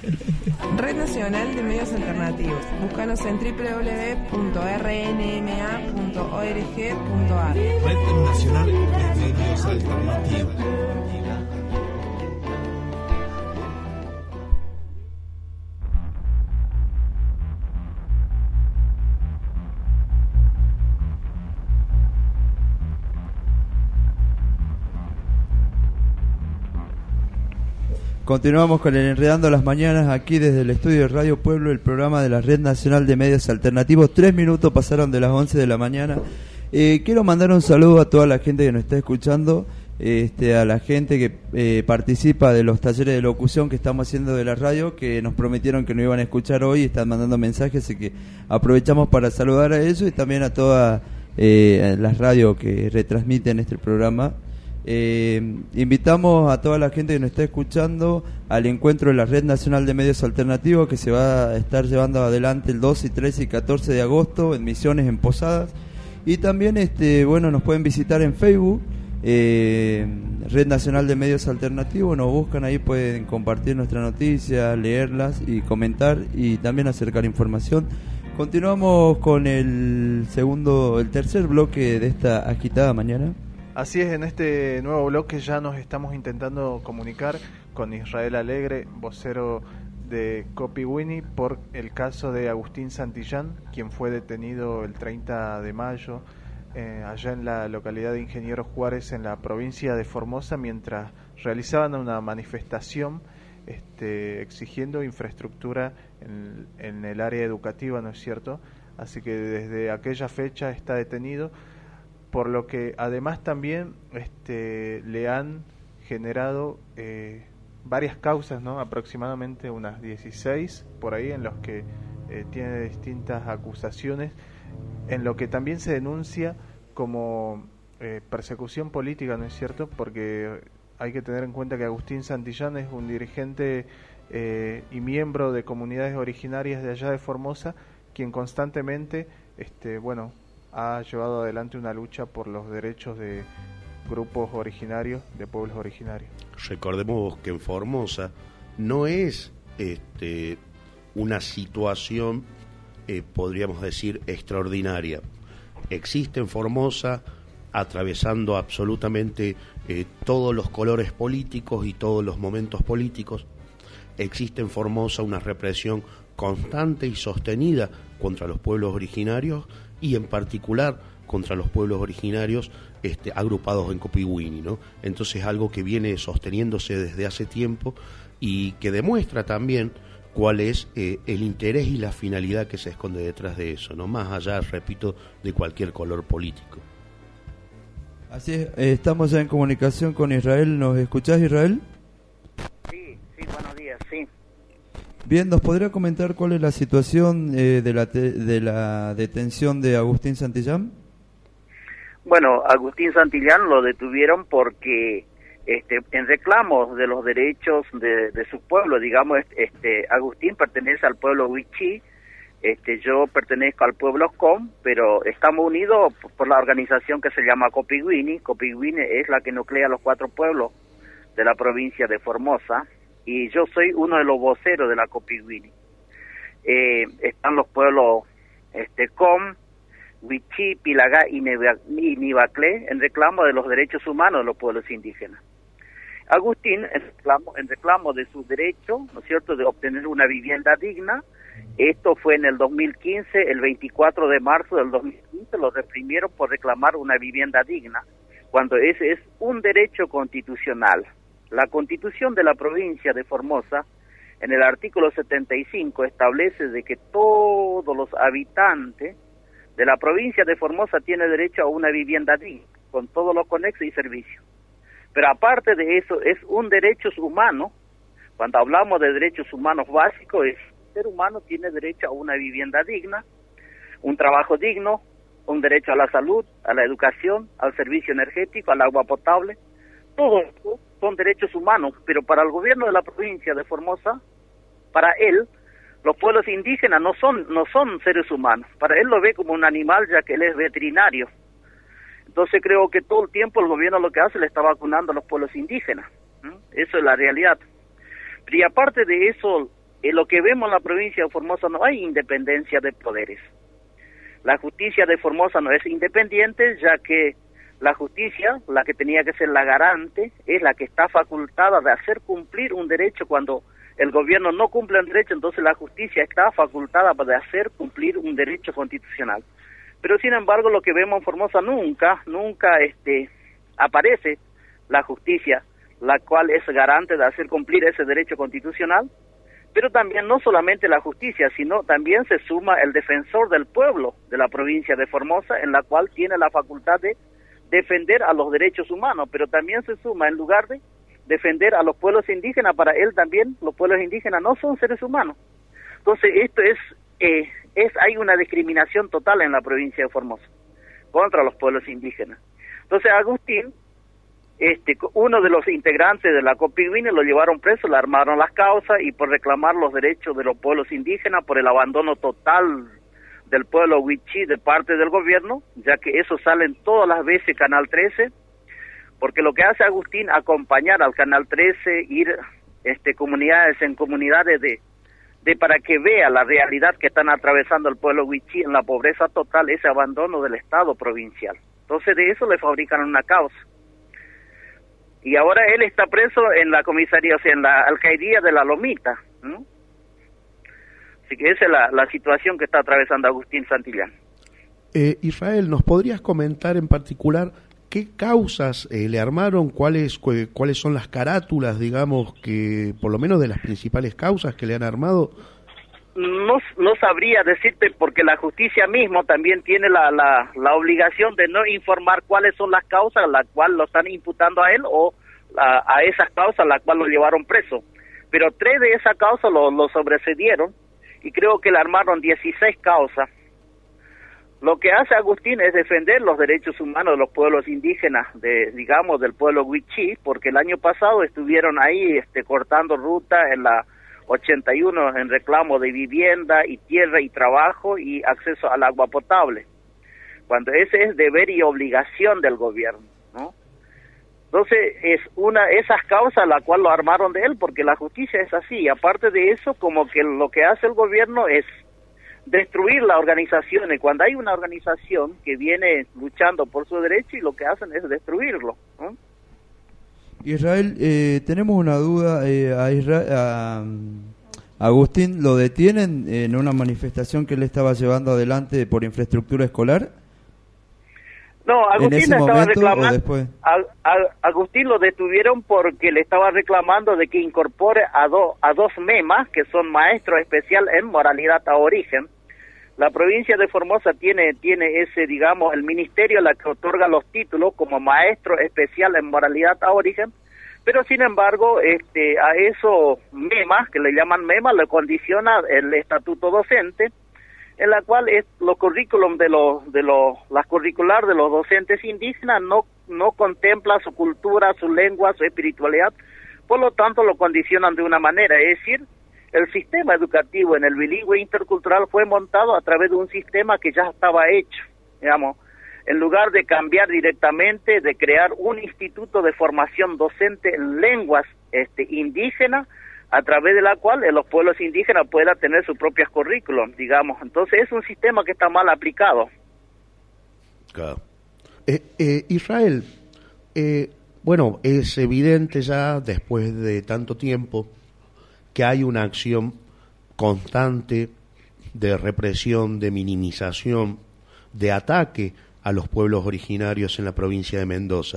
Red Nacional de Medios Alternativos. Búscanos en www.rnma.org.ar. Red Nacional de Medios Alternativos. Continuamos con el Enredando las Mañanas aquí desde el estudio de Radio Pueblo, el programa de la Red Nacional de Medios Alternativos. 3 minutos pasaron de las 11 de la mañana. Quiero mandar un saludo a toda la gente que nos está escuchando, a la gente que participa de los talleres de locución que estamos haciendo de la radio, que nos prometieron que nos iban a escuchar hoy, están mandando mensajes, así que aprovechamos para saludar a ellos y también a todas las radios que retransmiten este programa. Invitamos a toda la gente que nos está escuchando al encuentro de la Red Nacional de Medios Alternativos que se va a estar llevando adelante el 12, 13 y 14 de agosto en Misiones, en Posadas. Y también nos pueden visitar en Facebook, Red Nacional de Medios Alternativos. Nos buscan ahí, pueden compartir nuestras noticias, leerlas y comentar y también acercar información. Continuamos con el tercer bloque de esta agitada mañana. Así es, en este nuevo bloque ya nos estamos intentando comunicar con Israel Alegre, vocero de Copihuini, por el caso de Agustín Santillán, quien fue detenido el 30 de mayo allá en la localidad de Ingeniero Juárez, en la provincia de Formosa, mientras realizaban una manifestación exigiendo infraestructura en el área educativa, ¿no es cierto? Así que desde aquella fecha está detenido, por lo que además también le han generado varias causas, ¿no? Aproximadamente unas 16 por ahí, en los que tiene distintas acusaciones, en lo que también se denuncia como persecución política, ¿no es cierto? Porque hay que tener en cuenta que Agustín Santillán es un dirigente y miembro de comunidades originarias de allá de Formosa, quien constantemente ha llevado adelante una lucha por los derechos de grupos originarios, de pueblos originarios. Recordemos que en Formosa no es una situación, podríamos decir, extraordinaria. Existe en Formosa, atravesando absolutamente todos los colores políticos y todos los momentos políticos, existe en Formosa una represión constante y sostenida contra los pueblos originarios, y en particular contra los pueblos originarios agrupados en Copihuini, ¿no? Entonces, algo que viene sosteniéndose desde hace tiempo y que demuestra también cuál es el interés y la finalidad que se esconde detrás de eso, ¿no? Más allá, repito, de cualquier color político. Así es, estamos ya en comunicación con Israel. ¿Nos escuchás, Israel? Sí, buenos días, sí. Bien, ¿nos podría comentar cuál es la situación de la detención de Agustín Santillán? Bueno, Agustín Santillán lo detuvieron porque en reclamos de los derechos de su pueblo, digamos, Agustín pertenece al pueblo Huichí, yo pertenezco al pueblo Com, pero estamos unidos por la organización que se llama Copihuini. Copihuini es la que nuclea los 4 pueblos de la provincia de Formosa, y yo soy uno de los voceros de la Copihuini. Están los pueblos Com, Huichí, Pilagá y Nibaclé en reclamo de los derechos humanos de los pueblos indígenas. Agustín, en reclamo de su derecho, ¿no es cierto?, de obtener una vivienda digna. Esto fue en el 2015, el 24 de marzo del 2015, lo reprimieron por reclamar una vivienda digna, cuando ese es un derecho constitucional. La Constitución de la provincia de Formosa, en el artículo 75, establece de que todos los habitantes de la provincia de Formosa tienen derecho a una vivienda digna, con todos los conexos y servicios. Pero aparte de eso, es un derecho humano. Cuando hablamos de derechos humanos básicos, el ser humano tiene derecho a una vivienda digna, un trabajo digno, un derecho a la salud, a la educación, al servicio energético, al agua potable. Todo esto son derechos humanos, pero para el gobierno de la provincia de Formosa, para él, los pueblos indígenas no son seres humanos. Para él lo ve como un animal, ya que él es veterinario. Entonces creo que todo el tiempo el gobierno lo que hace le está vacunando a los pueblos indígenas. Eso es la realidad. Y aparte de eso, lo que vemos en la provincia de Formosa no hay independencia de poderes. La justicia de Formosa no es independiente, ya que la justicia, la que tenía que ser la garante, es la que está facultada de hacer cumplir un derecho. Cuando el gobierno no cumple un derecho, entonces la justicia está facultada para hacer cumplir un derecho constitucional. Pero sin embargo, lo que vemos en Formosa nunca aparece la justicia, la cual es garante de hacer cumplir ese derecho constitucional. Pero también no solamente la justicia, sino también se suma el defensor del pueblo de la provincia de Formosa, en la cual tiene la facultad de defender a los derechos humanos, pero también se suma, en lugar de defender a los pueblos indígenas, para él también los pueblos indígenas no son seres humanos. Entonces esto hay una discriminación total en la provincia de Formosa contra los pueblos indígenas. Entonces Agustín, uno de los integrantes de la Copihue, lo llevaron preso, le armaron las causas, y por reclamar los derechos de los pueblos indígenas, por el abandono total del pueblo Wichí de parte del gobierno, ya que eso sale en todas las veces Canal 13, porque lo que hace Agustín, acompañar al Canal 13, ir comunidades en comunidades de para que vea la realidad que están atravesando el pueblo Wichí en la pobreza total, ese abandono del Estado provincial. Entonces de eso le fabrican una causa. Y ahora él está preso en la comisaría, o sea, en la alcaldía de La Lomita, ¿no? Así que esa es la situación que está atravesando Agustín Santillán. Israel, ¿nos podrías comentar en particular qué causas le armaron? ¿Cuáles son las carátulas, digamos, que por lo menos de las principales causas que le han armado? No sabría decirte, porque la justicia mismo también tiene la obligación de no informar cuáles son las causas a las cuales lo están imputando a él, o a esas causas a las cuales lo llevaron preso. Pero 3 de esas causas lo sobrecedieron, y creo que le armaron 16 causas. Lo que hace Agustín es defender los derechos humanos de los pueblos indígenas, del pueblo Wichí, porque el año pasado estuvieron ahí cortando ruta en la 81 en reclamo de vivienda y tierra y trabajo y acceso al agua potable, cuando ese es deber y obligación del gobierno, ¿no? Entonces esas causas la cual lo armaron de él, porque la justicia es así. Y aparte de eso, como que lo que hace el gobierno es destruir las organizaciones. Cuando hay una organización que viene luchando por su derecho, y lo que hacen es destruirlo, ¿no? Israel, tenemos una duda. A Agustín lo detienen en una manifestación que él estaba llevando adelante por infraestructura escolar. No, Agustín estaba reclamando. Agustín lo detuvieron porque le estaba reclamando de que incorpore a dos MEMAs, que son maestros especial en moralidad a origen. La provincia de Formosa tiene ese, digamos, el ministerio la que otorga los títulos como maestro especial en moralidad a origen, pero sin embargo, a esos MEMAs, que le llaman MEMAs, le condiciona el estatuto docente, en la cual los currículum las curricular de los docentes indígenas no contempla su cultura, su lengua, su espiritualidad. Por lo tanto lo condicionan de una manera, es decir, el sistema educativo en el bilingüe intercultural fue montado a través de un sistema que ya estaba hecho, digamos, en lugar de cambiar directamente, de crear un instituto de formación docente en lenguas indígenas, a través de la cual los pueblos indígenas puedan tener sus propios currículums, digamos. Entonces es un sistema que está mal aplicado. Claro. Israel, bueno, es evidente ya después de tanto tiempo que hay una acción constante de represión, de minimización, de ataque a los pueblos originarios en la provincia de Mendoza.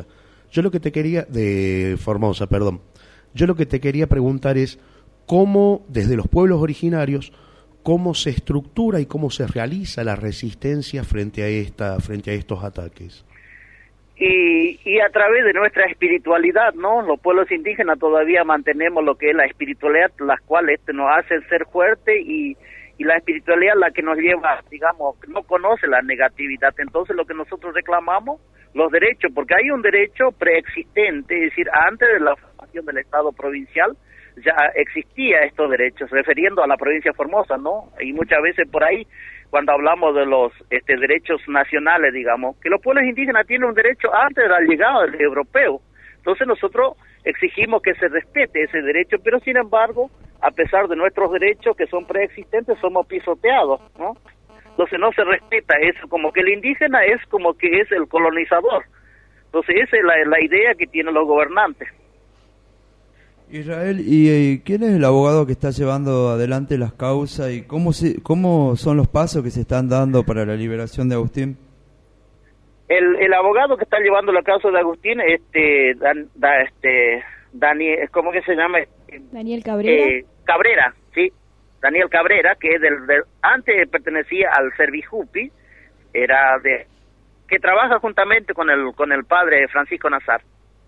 De Formosa, perdón. Yo lo que te quería preguntar es cómo, desde los pueblos originarios, cómo se estructura y cómo se realiza la resistencia frente a estos ataques. Y a través de nuestra espiritualidad, ¿no? Los pueblos indígenas todavía mantenemos lo que es la espiritualidad, las cuales nos hacen ser fuertes, y la espiritualidad la que nos lleva, digamos, no conoce la negatividad. Entonces lo que nosotros reclamamos, los derechos, porque hay un derecho preexistente, es decir, antes de la formación del Estado provincial ya existía estos derechos, refiriendo a la provincia de Formosa, ¿no? Y muchas veces por ahí, cuando hablamos de los derechos nacionales, digamos, que los pueblos indígenas tienen un derecho antes de la llegada del europeo. Entonces nosotros exigimos que se respete ese derecho, pero sin embargo, a pesar de nuestros derechos que son preexistentes, somos pisoteados, ¿no? Entonces no se respeta eso, como que el indígena es como que es el colonizador. Entonces esa es la idea que tienen los gobernantes. Israel, ¿y quién es el abogado que está llevando adelante las causas y cómo son los pasos que se están dando para la liberación de Agustín? El abogado que está llevando la causa de Agustín, Daniel, ¿cómo que se llama? Daniel Cabrera. Cabrera, sí, Daniel Cabrera, que es antes pertenecía al Servijupi, que trabaja juntamente con el padre Francisco Nazar.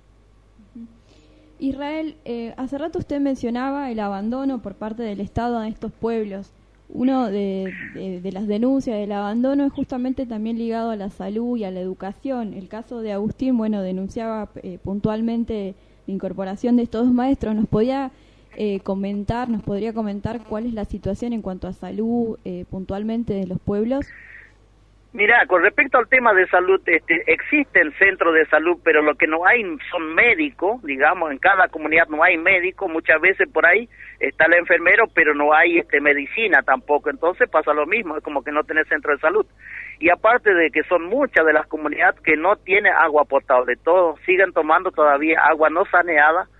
Israel, hace rato usted mencionaba el abandono por parte del Estado a estos pueblos. Uno de las denuncias del abandono es justamente también ligado a la salud y a la educación. El caso de Agustín, denunciaba puntualmente la incorporación de estos dos maestros. ¿Nos podría comentar cuál es la situación en cuanto a salud puntualmente de los pueblos? Mira, con respecto al tema de salud, existen centros de salud, pero lo que no hay son médicos, digamos, en cada comunidad no hay médicos, muchas veces por ahí está el enfermero, pero no hay medicina tampoco, entonces pasa lo mismo, es como que no tenés centro de salud. Y aparte de que son muchas de las comunidades que no tienen agua potable, todos siguen tomando todavía agua no saneada,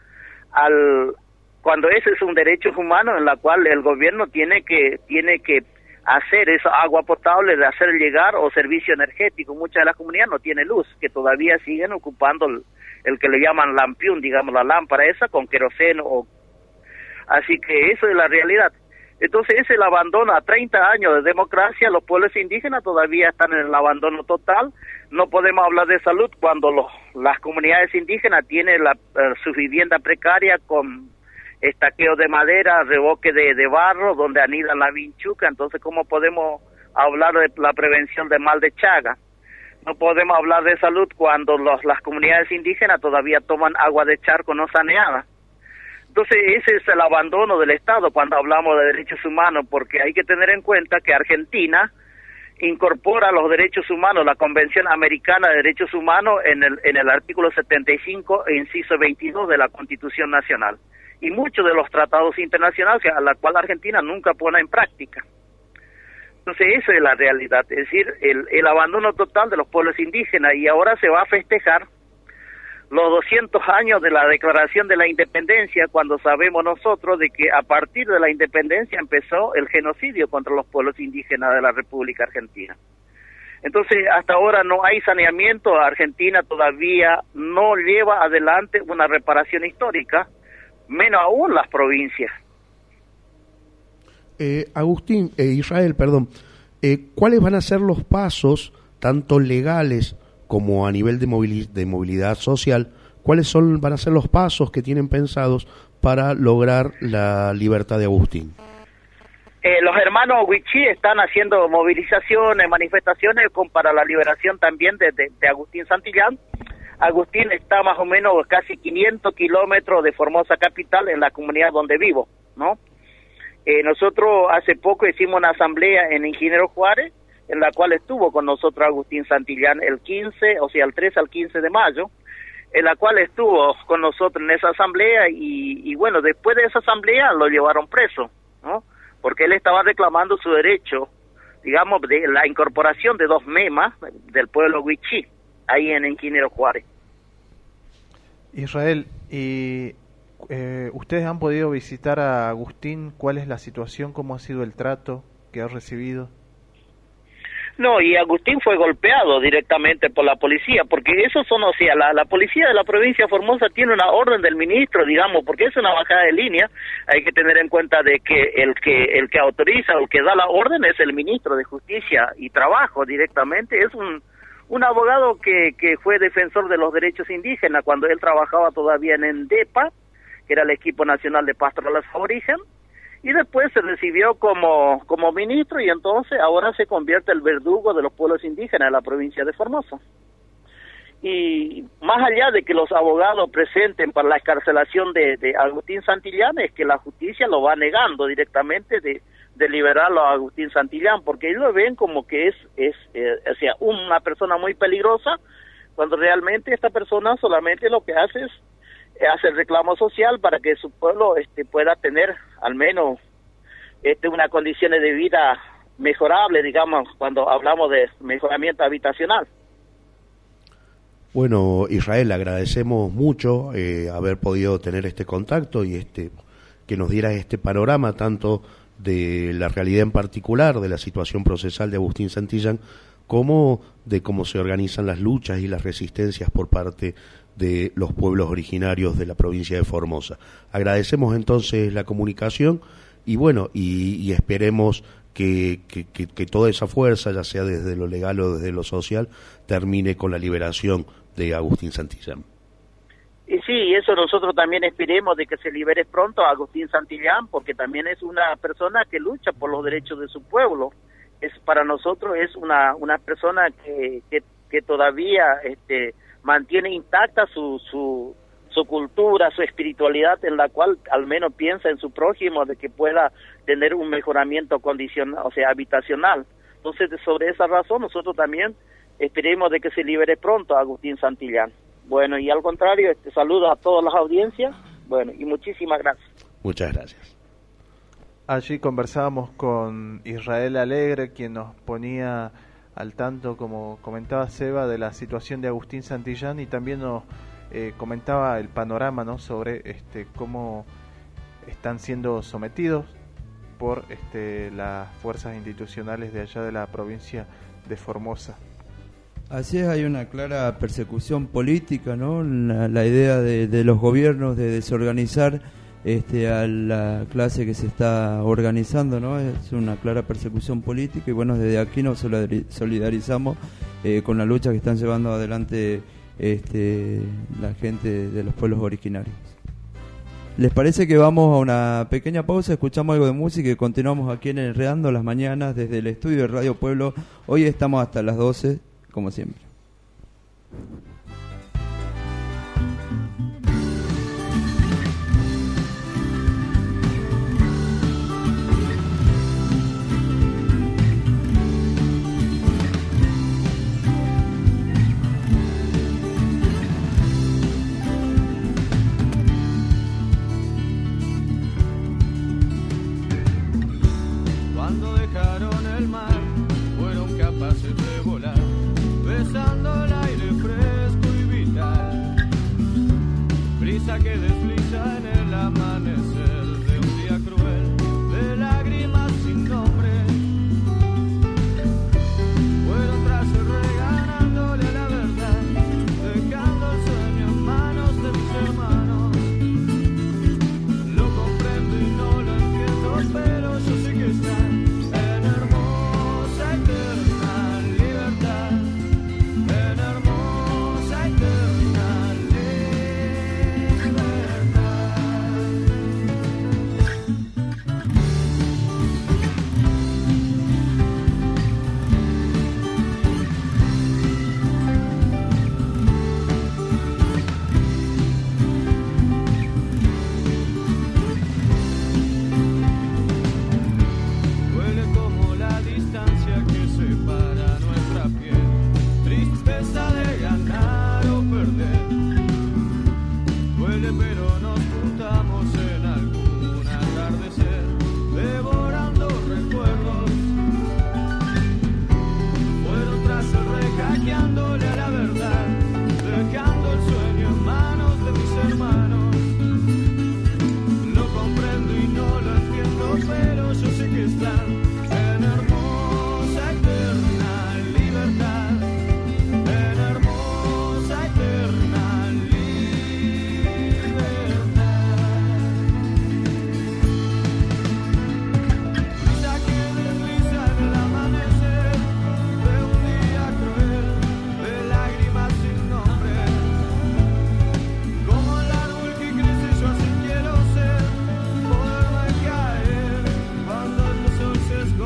cuando ese es un derecho humano en la cual el gobierno tiene que hacer esa agua potable, de hacer llegar o servicio energético. Muchas de las comunidades no tienen luz, que todavía siguen ocupando el que le llaman lampión, digamos, la lámpara esa con queroseno. Así que eso es la realidad. Entonces ese es el abandono a 30 años de democracia. Los pueblos indígenas todavía están en el abandono total. No podemos hablar de salud cuando las comunidades indígenas tienen su vivienda precaria con estaqueo de madera, revoque de barro, donde anidan la vinchuca. Entonces, ¿cómo podemos hablar de la prevención de mal de Chaga? No podemos hablar de salud cuando las comunidades indígenas todavía toman agua de charco no saneada. Entonces, ese es el abandono del Estado cuando hablamos de derechos humanos, porque hay que tener en cuenta que Argentina incorpora los derechos humanos, la Convención Americana de Derechos Humanos, en el artículo 75, inciso 22 de la Constitución Nacional. Y muchos de los tratados internacionales a la cual Argentina nunca pone en práctica. Entonces esa es la realidad, es decir, el abandono total de los pueblos indígenas, y ahora se va a festejar los 200 años de la Declaración de la Independencia, cuando sabemos nosotros de que a partir de la independencia empezó el genocidio contra los pueblos indígenas de la República Argentina. Entonces, hasta ahora no hay saneamiento. Argentina todavía no lleva adelante una reparación histórica, menos aún las provincias. Israel, ¿cuáles van a ser los pasos, tanto legales como a nivel de movilidad social? ¿Cuáles van a ser los pasos que tienen pensados para lograr la libertad de Agustín? Los hermanos Wichí están haciendo movilizaciones, manifestaciones para la liberación también de Agustín Santillán. Agustín está más o menos casi 500 kilómetros de Formosa capital, en la comunidad donde vivo, ¿no? Nosotros hace poco hicimos una asamblea en Ingeniero Juárez, en la cual estuvo con nosotros Agustín Santillán el 3 al 15 de mayo, en la cual estuvo con nosotros en esa asamblea, y bueno, después de esa asamblea lo llevaron preso, ¿no? Porque él estaba reclamando su derecho, digamos, de la incorporación de 2 memas del pueblo Wichí, ahí en Ingeniero Juárez. Israel, y ustedes han podido visitar a Agustín. ¿Cuál es la situación? ¿Cómo ha sido el trato que ha recibido? No, y Agustín fue golpeado directamente por la policía, porque esos son, o sea, la policía de la provincia de Formosa tiene una orden del ministro, digamos, porque es una bajada de línea. Hay que tener en cuenta de que el que autoriza o el que da la orden es el ministro de Justicia y Trabajo directamente. Es un abogado que fue defensor de los derechos indígenas cuando él trabajaba todavía en ENDEPA, que era el Equipo Nacional de Pastorales Aborigen, y después se recibió como ministro, y entonces ahora se convierte el verdugo de los pueblos indígenas de la provincia de Formosa. Y más allá de que los abogados presenten para la excarcelación de Agustín Santillán, es que la justicia lo va negando directamente de liberarlo a Agustín Santillán, porque ellos lo ven como que es o sea, una persona muy peligrosa, cuando realmente esta persona solamente lo que hace es hace el reclamo social para que su pueblo pueda tener al menos unas condiciones de vida mejorables, digamos, cuando hablamos de mejoramiento habitacional. Bueno, Israel, agradecemos mucho haber podido tener este contacto y que nos dieras este panorama tanto de la realidad en particular, de la situación procesal de Agustín Santillán, como de cómo se organizan las luchas y las resistencias por parte de los pueblos originarios de la provincia de Formosa. Agradecemos entonces la comunicación y bueno, y esperemos que toda esa fuerza, ya sea desde lo legal o desde lo social, termine con la liberación de Agustín Santillán. Y sí, eso nosotros también esperemos de que se libere pronto a Agustín Santillán, porque también es una persona que lucha por los derechos de su pueblo. Para nosotros es una persona que todavía mantiene intacta su cultura, su espiritualidad, en la cual al menos piensa en su prójimo, de que pueda tener un mejoramiento condicional, o sea, habitacional. Entonces, sobre esa razón, nosotros también esperemos de que se libere pronto a Agustín Santillán. Bueno, y al contrario, saludos a todas las audiencias, bueno, y muchísimas gracias. Muchas gracias. Allí conversábamos con Israel Alegre, quien nos ponía al tanto, como comentaba Seba, de la situación de Agustín Santillán, y también nos comentaba el panorama, ¿no?, sobre cómo están siendo sometidos por las fuerzas institucionales de allá de la provincia de Formosa. Así es, hay una clara persecución política, ¿no? La idea de los gobiernos de desorganizar a la clase que se está organizando, ¿no? Es una clara persecución política y bueno, desde aquí nos solidarizamos con la lucha que están llevando adelante la gente de los pueblos originarios. ¿Les parece que vamos a una pequeña pausa, escuchamos algo de música y continuamos aquí en Enredando las Mañanas desde el estudio de Radio Pueblo? Hoy estamos hasta las 12, como siempre. Cuando dejaron el mar, fueron capaces de volar, besando el aire fresco y vital, brisa que desliza en el amanecer de un día cruel, de lágrimas sin nombre, fueron tras el regalándole a la verdad, dejando el sueño en manos de mis hermanos. Lo comprendo y no lo entiendo, pero yo sé que está en hermosa eterna libertad, en hermosa eterna libertad. Duele como la distancia que separa nuestra piel, tristeza de ganar o perder. Duele pero nos juntamos en algún atardecer, devorando recuerdos. Fueron tras el hackeándole a la verdad, dejando el sueño en manos de mis hermanos. Lo comprendo y no lo entiendo, pero yo sé que están en hermosa eterna libertad, en hermosa eterna libertad. Brisa que desliza en el amanecer de un día cruel, de lágrimas sin nombre, como el árbol que crece yo así quiero ser, poder caer cuando el sol se esconde.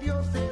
Dios